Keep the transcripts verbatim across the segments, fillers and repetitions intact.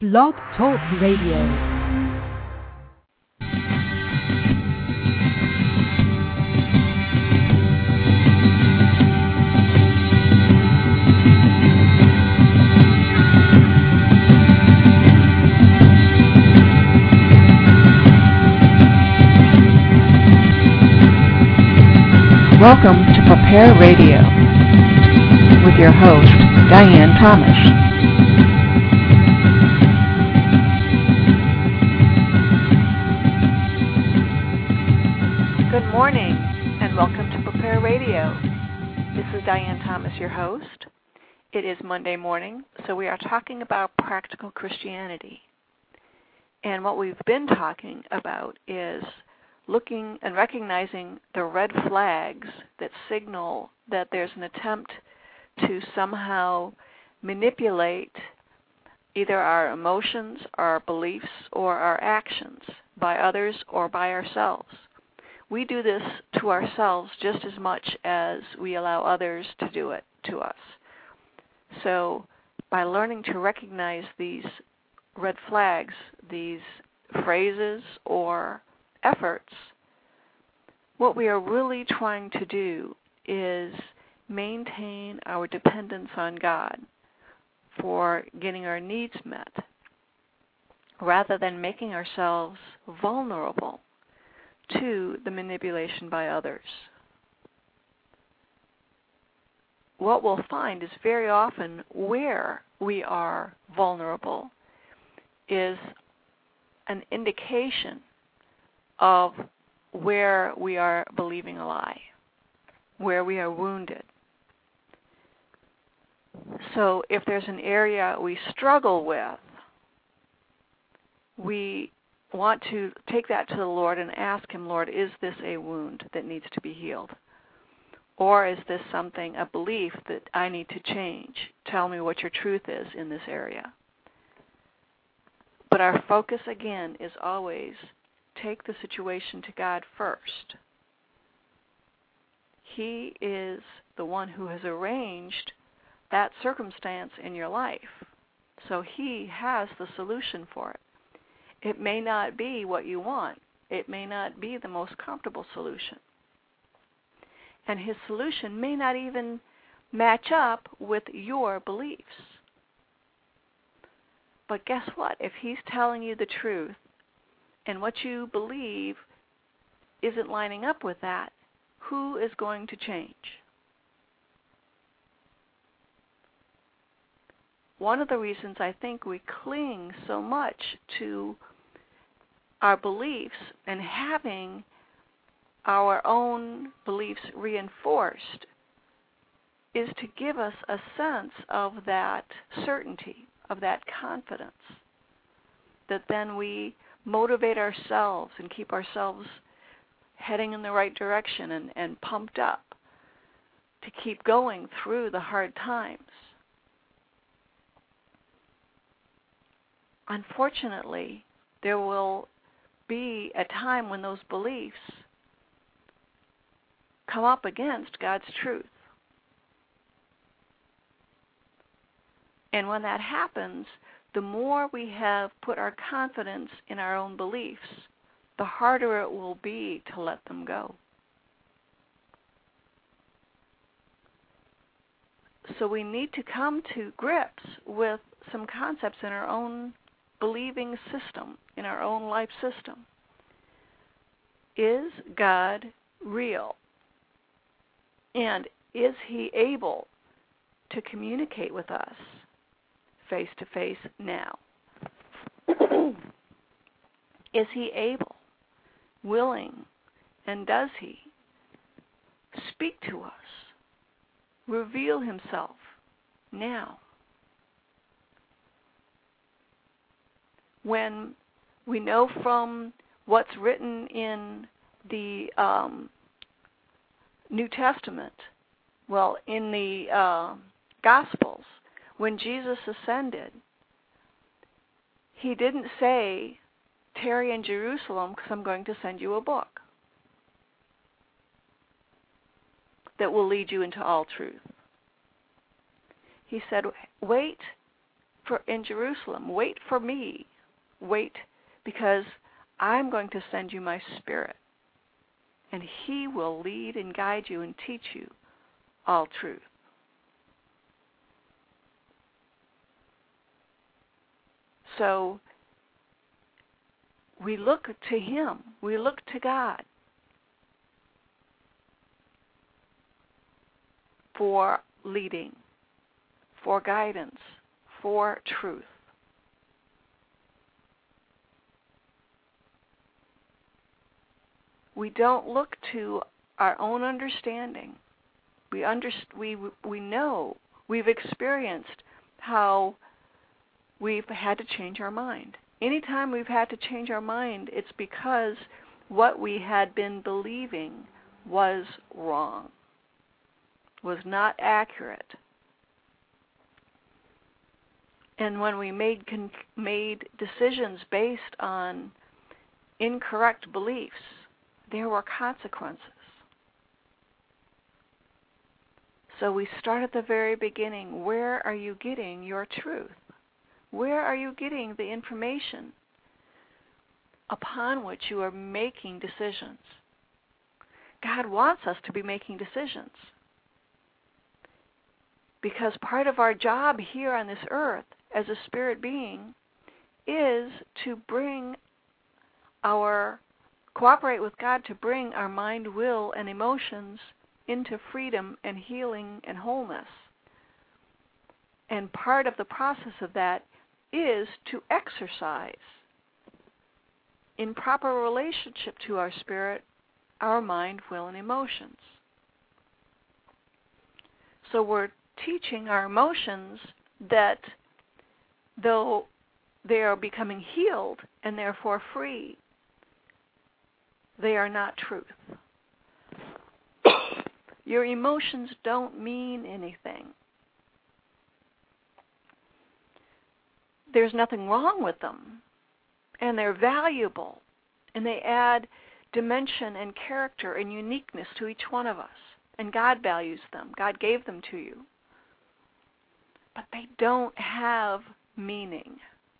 Blog Talk Radio. Welcome to Prepare Radio with your host, Diane Thomas. Good morning and welcome to Prepare Radio. This is Diane Thomas, your host. It is Monday morning, so we are talking about practical Christianity. And what we've been talking about is looking and recognizing the red flags that signal that there's an attempt to somehow manipulate either our emotions, our beliefs, or our actions by others or by ourselves. We do this to ourselves just as much as we allow others to do it to us. So by learning to recognize these red flags, these phrases or efforts, what we are really trying to do is maintain our dependence on God for getting our needs met, rather than making ourselves vulnerable to the manipulation by others. What we'll find is very often where we are vulnerable is an indication of where we are believing a lie, where we are wounded. So if there's an area we struggle with, we want to take that to the Lord and ask Him, Lord, is this a wound that needs to be healed? Or is this something, a belief that I need to change? Tell me what your truth is in this area. But our focus, again, is always take the situation to God first. He is the one who has arranged that circumstance in your life. So He has the solution for it. It may not be what you want. It may not be the most comfortable solution. And His solution may not even match up with your beliefs. But guess what? If He's telling you the truth and what you believe isn't lining up with that, who is going to change? One of the reasons I think we cling so much to our beliefs and having our own beliefs reinforced is to give us a sense of that certainty, of that confidence, that then we motivate ourselves and keep ourselves heading in the right direction and, and pumped up to keep going through the hard times. Unfortunately, there will be a time when those beliefs come up against God's truth. And when that happens, the more we have put our confidence in our own beliefs, the harder it will be to let them go. So we need to come to grips with some concepts in our own believing system, in our own life system. Is God real? And is He able to communicate with us face to face now? Is He able, willing, and does He speak to us, reveal Himself now? When we know from what's written in the um, New Testament, well, in the uh, Gospels, when Jesus ascended, He didn't say, tarry in Jerusalem because I'm going to send you a book that will lead you into all truth. He said, wait for in Jerusalem. Wait for me. Wait, because I'm going to send you my Spirit, and He will lead and guide you and teach you all truth. So we look to Him. We look to God for leading, for guidance, for truth. We don't look to our own understanding. We underst- we we know, we've experienced how we've had to change our mind. Anytime we've had to change our mind, it's because what we had been believing was wrong, was not accurate. And when we made con- made decisions based on incorrect beliefs, there were consequences. So we start at the very beginning. Where are you getting your truth? Where are you getting the information upon which you are making decisions? God wants us to be making decisions, because part of our job here on this earth as a spirit being is to bring our, cooperate with God to bring our mind, will, and emotions into freedom and healing and wholeness. And part of the process of that is to exercise in proper relationship to our spirit, our mind, will, and emotions. So we're teaching our emotions that though they are becoming healed and therefore free, they are not truth. Your emotions don't mean anything. There's nothing wrong with them, and they're valuable, and they add dimension and character and uniqueness to each one of us, and God values them. God gave them to you. But they don't have meaning.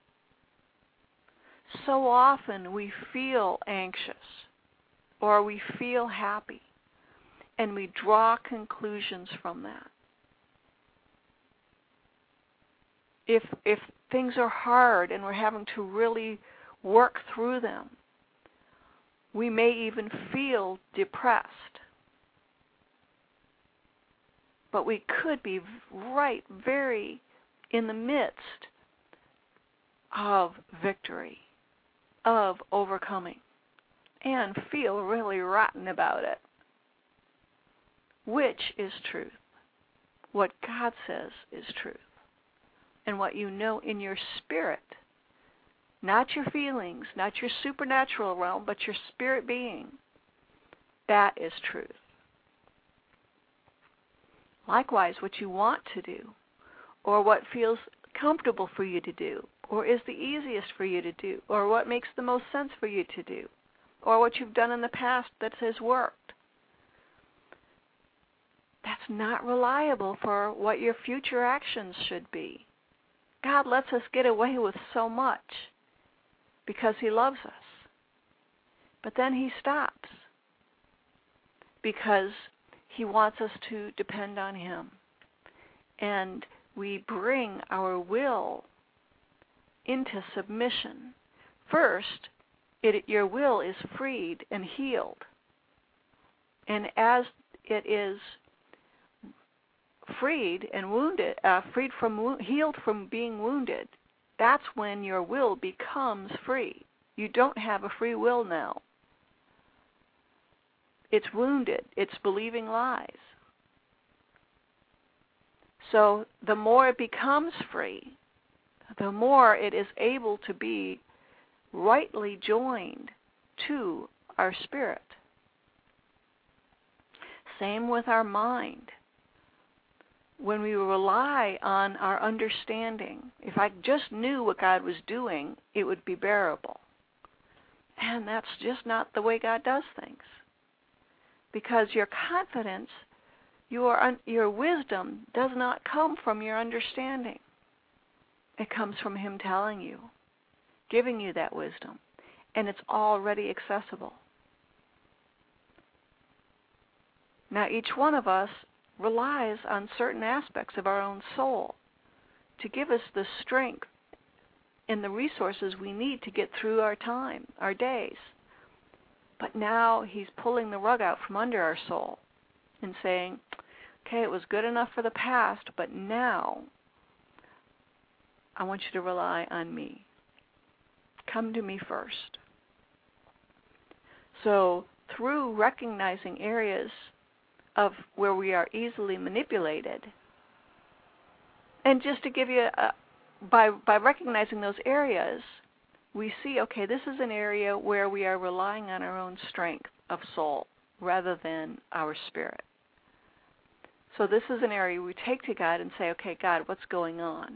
So often we feel anxious or we feel happy, and we draw conclusions from that. If if things are hard and we're having to really work through them, we may even feel depressed. But we could be right very in the midst of victory, of overcoming, and feel really rotten about it. Which is truth? What God says is truth. And what you know in your spirit, not your feelings, not your supernatural realm, but your spirit being, that is truth. Likewise, what you want to do, or what feels comfortable for you to do, or is the easiest for you to do, or what makes the most sense for you to do, or what you've done in the past that has worked, that's not reliable for what your future actions should be. God lets us get away with so much because He loves us. But then He stops because He wants us to depend on Him. And we bring our will into submission. First, it, your will is freed and healed. And as it is freed and wounded, uh, freed from, healed from being wounded, that's when your will becomes free. You don't have a free will now. It's wounded. It's believing lies. So the more it becomes free, the more it is able to be rightly joined to our spirit. Same with our mind. When we rely on our understanding, if I just knew what God was doing, it would be bearable. And that's just not the way God does things. Because your confidence, your your wisdom does not come from your understanding. It comes from Him telling you, giving you that wisdom, and it's already accessible. Now, each one of us relies on certain aspects of our own soul to give us the strength and the resources we need to get through our time, our days. But now He's pulling the rug out from under our soul and saying, okay, it was good enough for the past, but now I want you to rely on me. Come to me first. So through recognizing areas of where we are easily manipulated, and just to give you a, by by recognizing those areas, we see, okay, this is an area where we are relying on our own strength of soul rather than our spirit. So this is an area we take to God and say, okay, God, what's going on?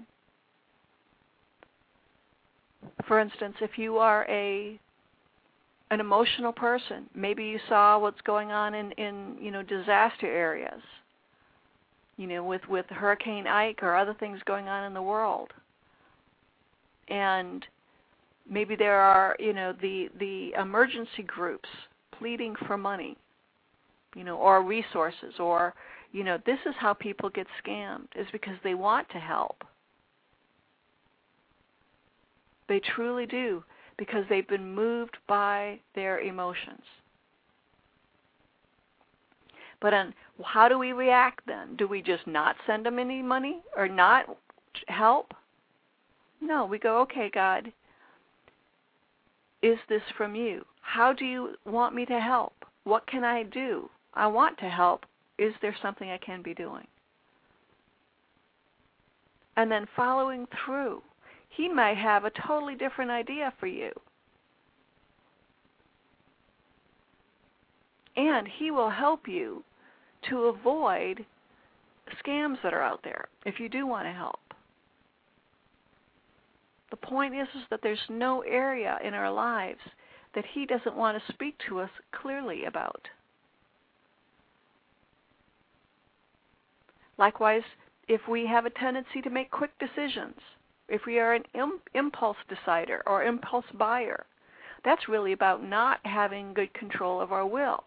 For instance, if you are a an emotional person, maybe you saw what's going on in, in you know, disaster areas, you know, with, with Hurricane Ike or other things going on in the world. And maybe there are, you know, the, the emergency groups pleading for money, you know, or resources, or, you know, this is how people get scammed, is because they want to help. They truly do, because they've been moved by their emotions. But on, how do we react then? Do we just not send them any money or not help? No, we go, okay, God, is this from you? How do you want me to help? What can I do? I want to help. Is there something I can be doing? And then following through. He might have a totally different idea for you. And He will help you to avoid scams that are out there if you do want to help. The point is, is that there's no area in our lives that He doesn't want to speak to us clearly about. Likewise, if we have a tendency to make quick decisions, if we are an im- impulse decider or impulse buyer, that's really about not having good control of our will.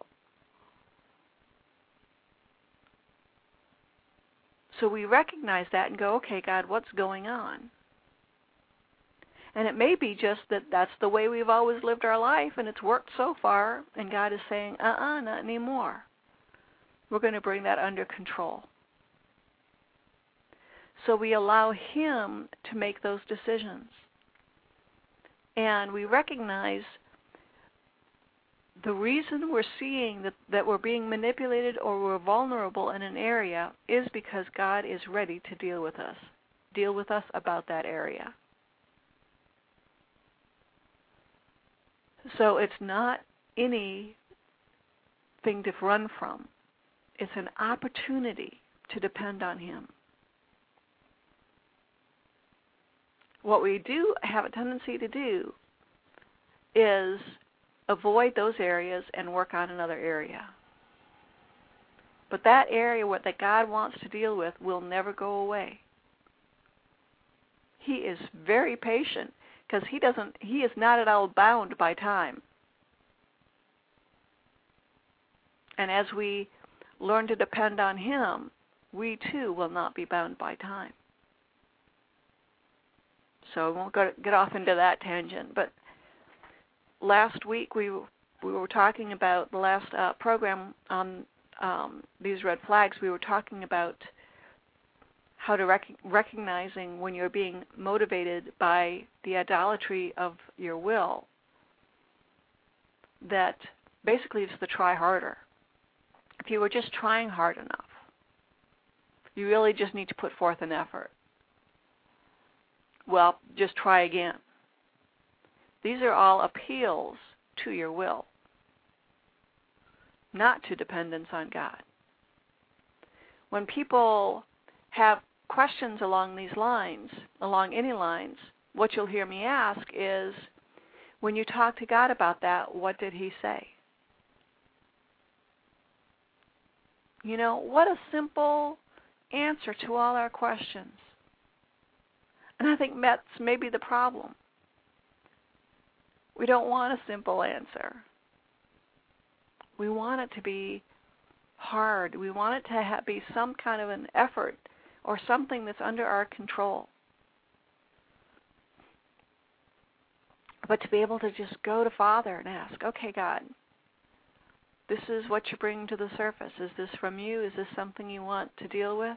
So we recognize that and go, okay, God, what's going on? And it may be just that that's the way we've always lived our life and it's worked so far, and God is saying, uh-uh, not anymore. We're going to bring that under control. So we allow Him to make those decisions. And we recognize the reason we're seeing that, that we're being manipulated or we're vulnerable in an area is because God is ready to deal with us, deal with us about that area. So it's not anything to run from. It's an opportunity to depend on Him. What we do have a tendency to do is avoid those areas and work on another area. But that area what that God wants to deal with will never go away. He is very patient because he doesn't he is not at all bound by time. And as we learn to depend on Him, we too will not be bound by time. So I won't go, get off into that tangent. But last week we we were talking about the last uh, program on um, these red flags. We were talking about how to rec- recognizing when you're being motivated by the idolatry of your will. That basically it's the try harder. If you were just trying hard enough, you really just need to put forth an effort. Well, just try again. These are all appeals to your will, not to dependence on God. When people have questions along these lines, along any lines, what you'll hear me ask is, when you talk to God about that, what did He say? You know, what a simple answer to all our questions. And I think that's maybe the problem. We don't want a simple answer. We want it to be hard. We want it to have, be some kind of an effort or something that's under our control. But to be able to just go to Father and ask, okay, God, this is what you're bringing to the surface. Is this from you? Is this something you want to deal with?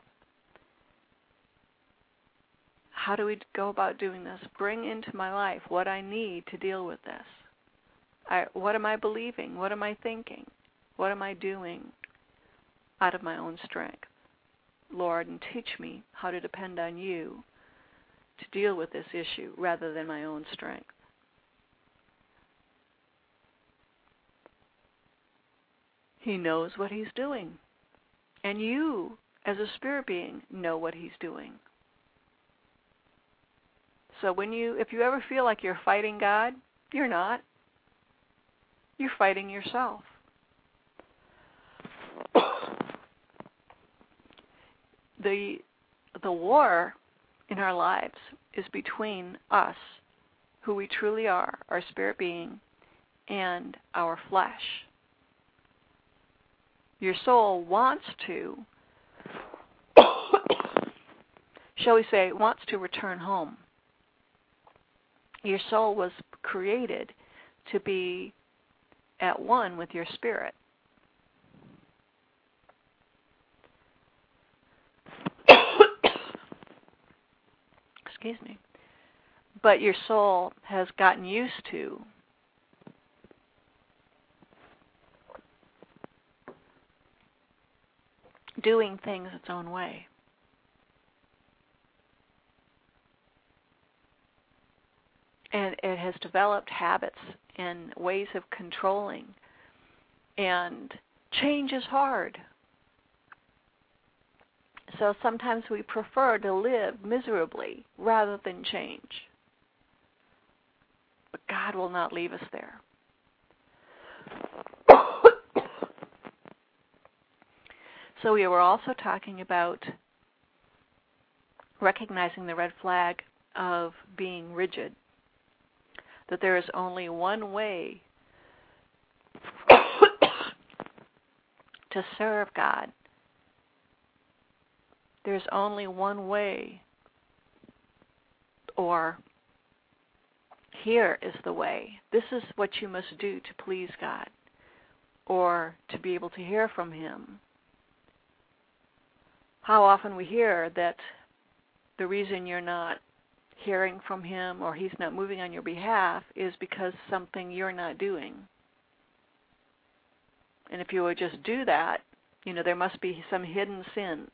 How do we go about doing this? Bring into my life what I need to deal with this. I, what am I believing? What am I thinking? What am I doing out of my own strength? Lord, and teach me how to depend on you to deal with this issue rather than my own strength. He knows what he's doing. And you, as a spirit being, know what he's doing. So when you, if you ever feel like you're fighting God, you're not. You're fighting yourself. The, the war in our lives is between us, who we truly are, our spirit being, and our flesh. Your soul wants to, shall we say, wants to return home. Your soul was created to be at one with your spirit. Excuse me. But your soul has gotten used to doing things its own way. And it has developed habits and ways of controlling. And change is hard. So sometimes we prefer to live miserably rather than change. But God will not leave us there. So we were also talking about recognizing the red flag of being rigid, that there is only one way to serve God. There's only one way, or here is the way. This is what you must do to please God, or to be able to hear from Him. How often we hear that the reason you're not hearing from Him or He's not moving on your behalf is because something you're not doing. And if you would just do that, you know, there must be some hidden sin.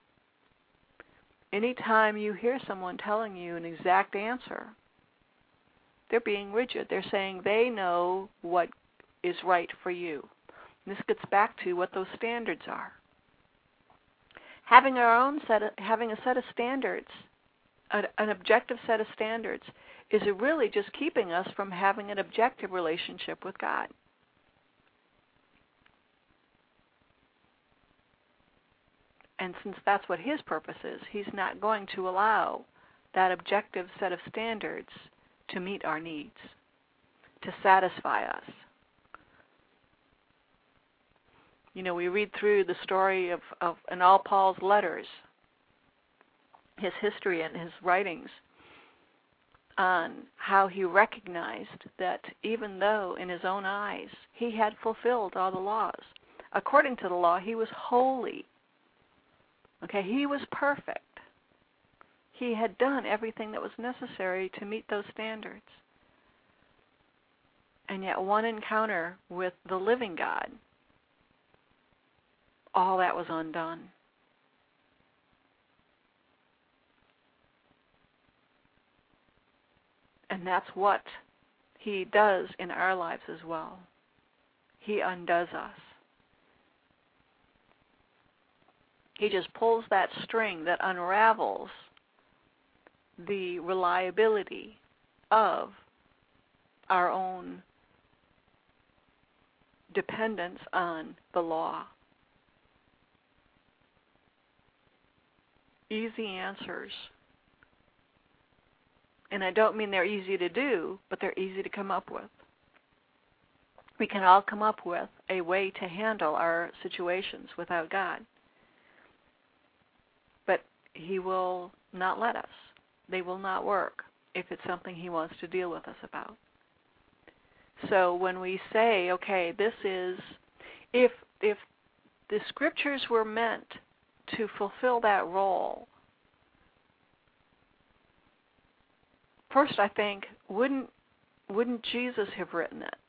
Anytime you hear someone telling you an exact answer, they're being rigid. They're saying they know what is right for you. And this gets back to what those standards are. Having our own set of, having a set of standards, an, an objective set of standards, is really just keeping us from having an objective relationship with God. And since that's what His purpose is, He's not going to allow that objective set of standards to meet our needs, to satisfy us. You know, we read through the story of, of in all Paul's letters, his history and his writings, on how he recognized that even though in his own eyes he had fulfilled all the laws, according to the law he was holy. Okay, he was perfect. He had done everything that was necessary to meet those standards. And yet one encounter with the living God, all that was undone. And that's what He does in our lives as well. He undoes us. He just pulls that string that unravels the reliability of our own dependence on the law. Easy answers And I don't mean they're easy to do, but they're easy to come up with. We can all come up with a way to handle our situations without God. But He will not let us. They will not work if it's something He wants to deal with us about. So when we say, okay, this is, if if the Scriptures were meant to fulfill that role, first I think, wouldn't wouldn't Jesus have written it?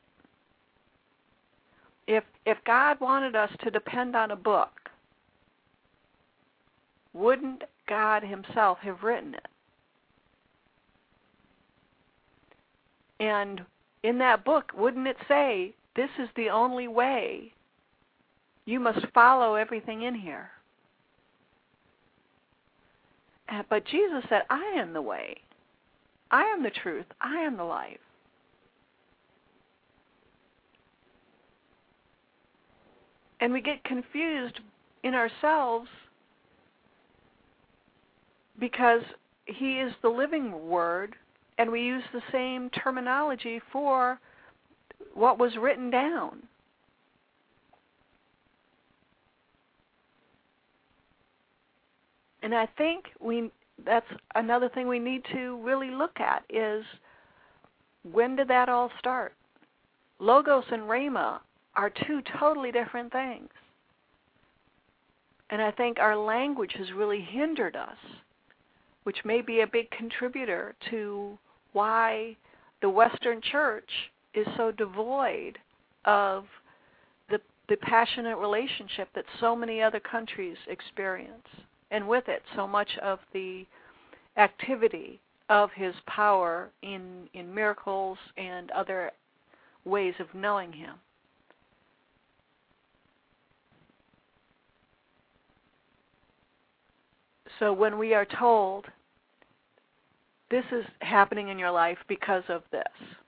If if God wanted us to depend on a book, wouldn't God Himself have written it? And in that book, wouldn't it say, this is the only way? You must follow everything in here. But Jesus said, I am the way. I am the truth. I am the life. And we get confused in ourselves because He is the living Word, and we use the same terminology for what was written down. And I think we that's another thing we need to really look at is, when did that all start? Logos and Rhema are two totally different things. And I think our language has really hindered us, which may be a big contributor to why the Western Church is so devoid of the, the passionate relationship that so many other countries experience. And with it, so much of the activity of His power in, in miracles and other ways of knowing Him. So when we are told, this is happening in your life because of this,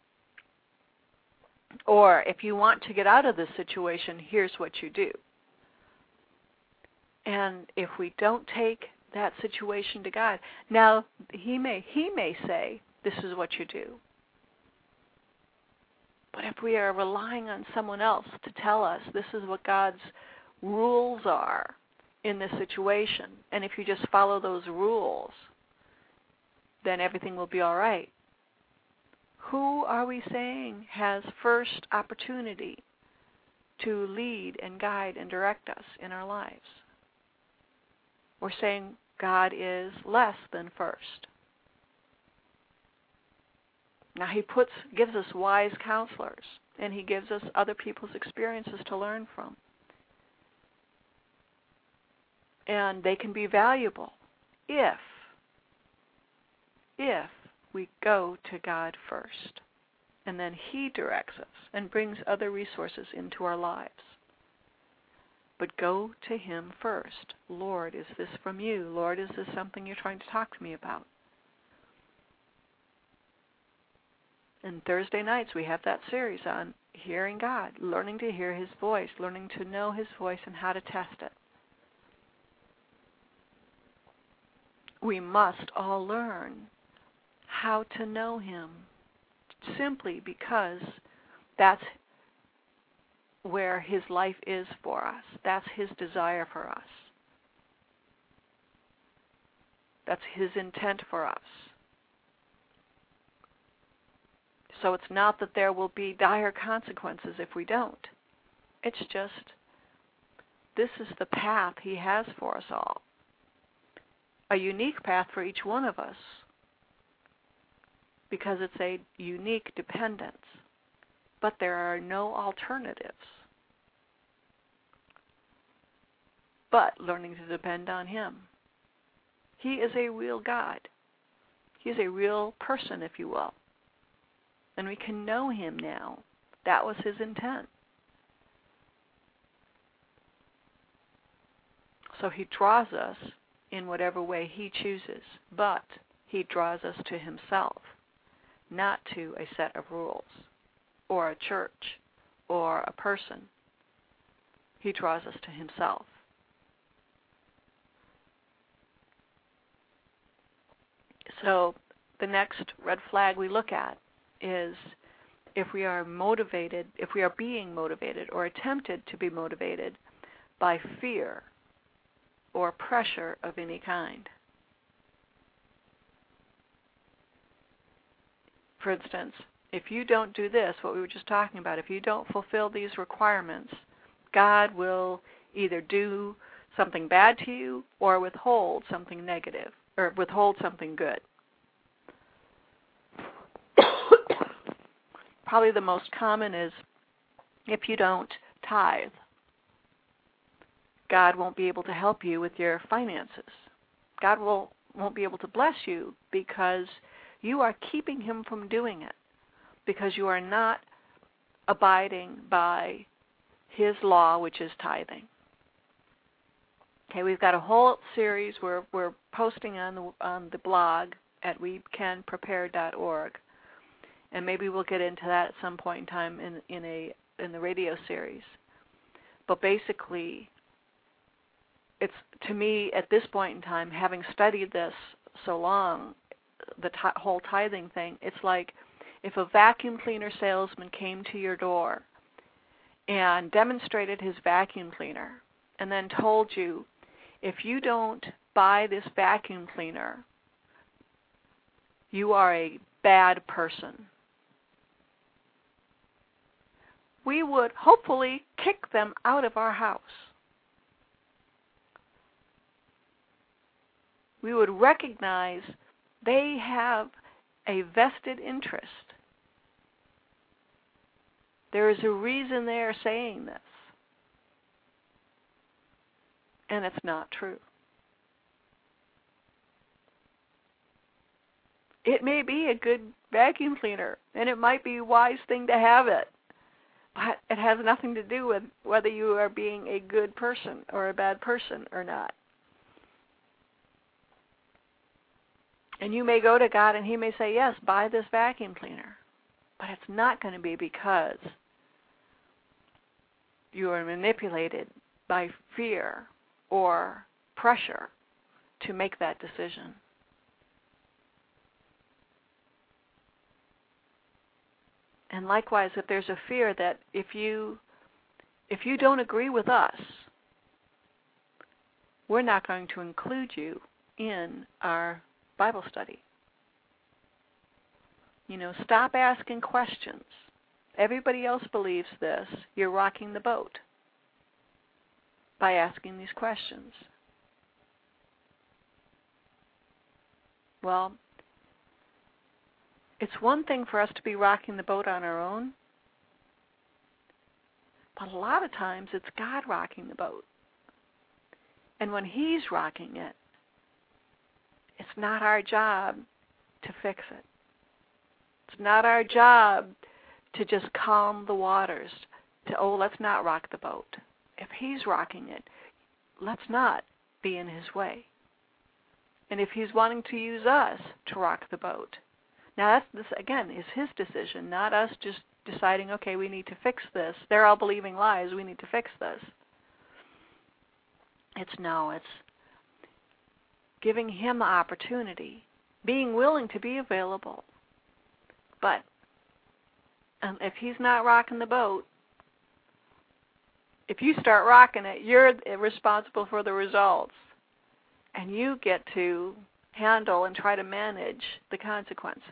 or if you want to get out of this situation, here's what you do. And if we don't take that situation to God, now He may He may say, this is what you do. But if we are relying on someone else to tell us this is what God's rules are in this situation, and if you just follow those rules, then everything will be all right. Who are we saying has first opportunity to lead and guide and direct us in our lives? We're saying God is less than first. Now He puts, gives us wise counselors, and He gives us other people's experiences to learn from. And they can be valuable if, if we go to God first. And then He directs us and brings other resources into our lives. But go to Him first. Lord, is this from You? Lord, is this something You're trying to talk to me about? And Thursday nights we have that series on hearing God, learning to hear His voice, learning to know His voice and how to test it. We must all learn how to know Him, simply because that's where His life is for us. That's His desire for us. That's His intent for us. So it's not that there will be dire consequences if we don't. It's just, this is the path He has for us all. A unique path for each one of us, because it's a unique dependence. But there are no alternatives. But learning to depend on Him. He is a real God. He is a real person, if you will. And we can know Him now. That was His intent. So He draws us in whatever way He chooses, but He draws us to Himself, not to a set of rules, or a church, or a person. He draws us to Himself. So the next red flag we look at is if we are motivated, if we are being motivated or attempted to be motivated by fear or pressure of any kind. For instance, if you don't do this, what we were just talking about, if you don't fulfill these requirements, God will either do something bad to you or withhold something negative, or withhold something good. Probably the most common is if you don't tithe, God won't be able to help you with your finances. God will, won't be able to bless you because you are keeping him from doing it, because you are not abiding by his law, which is tithing. Okay, we've got a whole series we're, we're posting on the, on the blog at we can prepare dot org. And maybe we'll get into that at some point in time in, in a in the radio series. But basically, it's, to me, at this point in time, having studied this so long, the t- whole tithing thing, it's like if a vacuum cleaner salesman came to your door and demonstrated his vacuum cleaner and then told you, if you don't buy this vacuum cleaner, you are a bad person. We would hopefully kick them out of our house. We would recognize they have a vested interest. There is a reason they are saying this. And it's not true. It may be a good vacuum cleaner, and it might be a wise thing to have it. But it has nothing to do with whether you are being a good person or a bad person or not. And you may go to God and he may say, yes, buy this vacuum cleaner. But it's not going to be because you are manipulated by fear or pressure to make that decision. And likewise, if there's a fear that if you if you don't agree with us, we're not going to include you in our Bible study. You know, stop asking questions. Everybody else believes this. You're rocking the boat by asking these questions. Well, it's one thing for us to be rocking the boat on our own, but a lot of times it's God rocking the boat. And when he's rocking it, it's not our job to fix it. It's not our job to just calm the waters, to, oh, let's not rock the boat. If he's rocking it, let's not be in his way. And if he's wanting to use us to rock the boat, now that's, this, again, is his decision, not us just deciding, okay, we need to fix this. They're all believing lies. We need to fix this. It's no, it's giving him the opportunity, being willing to be available. But um, if he's not rocking the boat, if you start rocking it, you're responsible for the results. And you get to handle and try to manage the consequences.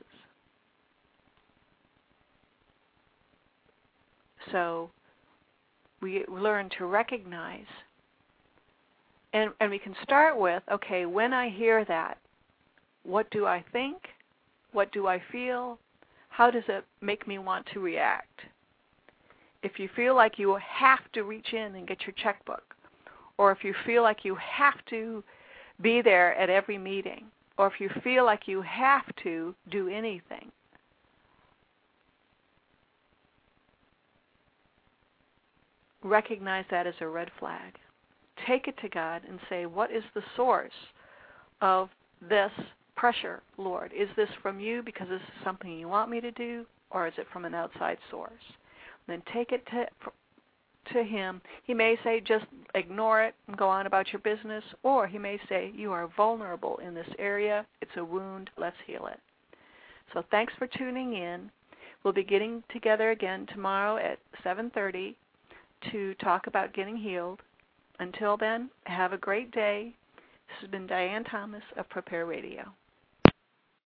So we learn to recognize, and, and we can start with, okay, when I hear that, what do I think? What do I feel? How does it make me want to react? If you feel like you have to reach in and get your checkbook, or if you feel like you have to be there at every meeting, or if you feel like you have to do anything, recognize that as a red flag. Take it to God and say, what is the source of this pressure, Lord? Is this from you because this is something you want me to do, or is it from an outside source? And then take it to to him. He may say, just ignore it and go on about your business, or he may say, you are vulnerable in this area. It's a wound. Let's heal it. So thanks for tuning in. We'll be getting together again tomorrow at seven thirty to talk about getting healed. Until then, have a great day. This has been Diane Thomas of Prepare Radio.